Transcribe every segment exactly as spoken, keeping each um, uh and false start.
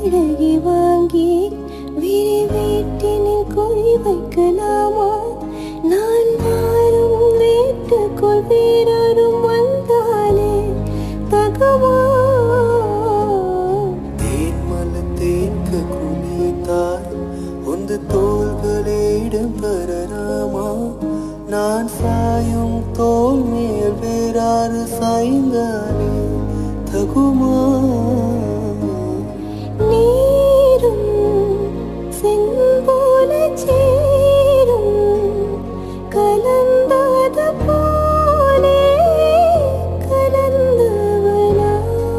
அழகி வாங்கி விரி வீட்டினில் கொடி வைக்கலாமா? நான் மாறும் வீட்டுக்குள் வேறொரும் வந்தாலே தகவா? தேன்மல தேக்க குனித்தார் உந்து தோள்களிடம் பெறலாமா? நான் சாயும் தோல் மேல் வேறாறு சாய்ந்தாலே தகுமா? நீரும் செம்போல சேரும் கலந்தாத போலே கலந்தவனா?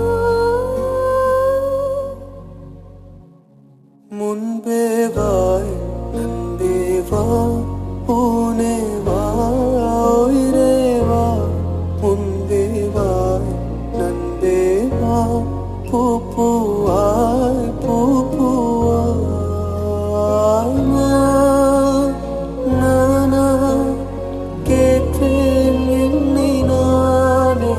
முன்பே வாய் நன்பே வா பூனே வா உயிரே வா. முன்பே வாய் நன்பே வா பூ பூவாய் பூ பூவாய். நானா கேட்டேன் என்னை நானே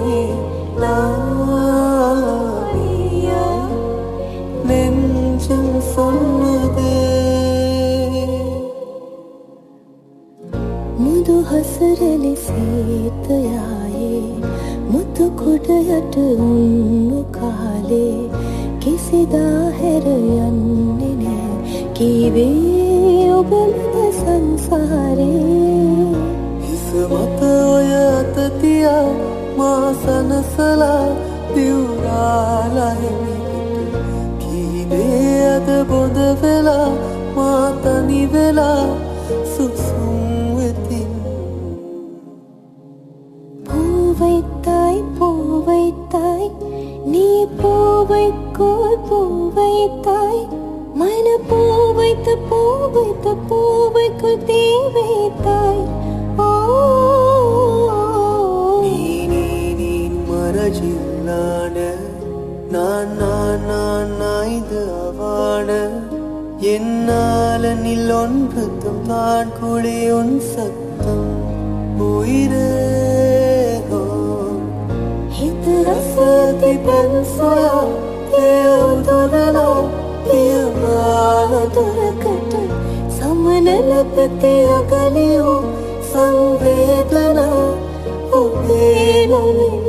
நானியா நெஞ்சம் சொன்னதே. මුදු හසරලි සීතයායේ මුතු කුඩයට උන්නු කාලේ කිසිදා හැර යන්නේ නෑ කීවේ ඔබ මත සංසාරේ. හිස මත ඔය අත තියා මා සනසලා දිවුරාලා හිමිහිට කීවේ අද බොඳ වෙලා මා තනි වෙලා සුසුම් වෙතින්. பூவைத்தாய் பூவைத்தாய் நீ பூவைக்கோள் பூவைத்தாய் மன பூவைத்த பூவைத்த பூவைக்குள் தீ வைத்தாய். ஓ நீ நீ நீ மரஜில்லான நான் நான் நான் நாய்து அவான என்னால நில் ஒன்றுத்தும் தான் குழி உன் சத்தம் உயிரே. හිත රසති පන්සොයා එයවුදොරලා පියමාල දොරකට සමනලපති අගලියෝ සංවේදනා ඔබේ නොමින්